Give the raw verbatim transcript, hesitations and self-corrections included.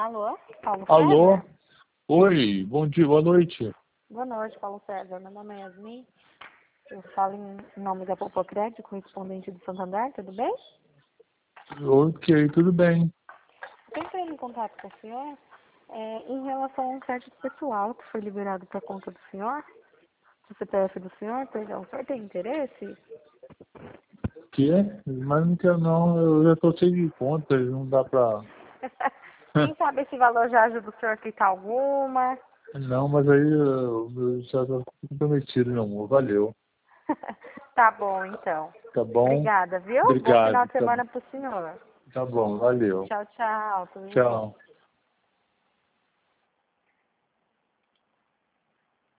Alô, Paulo Alô? César? Oi, bom dia, boa noite. Boa noite, Paulo César. Meu nome é Yasmin. Eu falo em nome da Popo Crédito, correspondente do Santander, tudo bem? Ok, tudo bem. Eu entrei em contato com o senhor é, em relação a um crédito pessoal que foi liberado para conta do senhor, do C P F do senhor, perdão. O senhor tem interesse? Que é? Mas não quero não, eu já tô cheio de contas, não dá pra... Quem sabe esse valor já ajuda o senhor a quitar alguma? Não, mas aí eu, eu já tô comprometido, meu amor, valeu. Tá bom, então. Tá bom? Obrigada, viu? Bom final Obrigado, de tá, semana pro senhor. tá bom, valeu. Tchau, tchau. Tudo de bom. Tchau.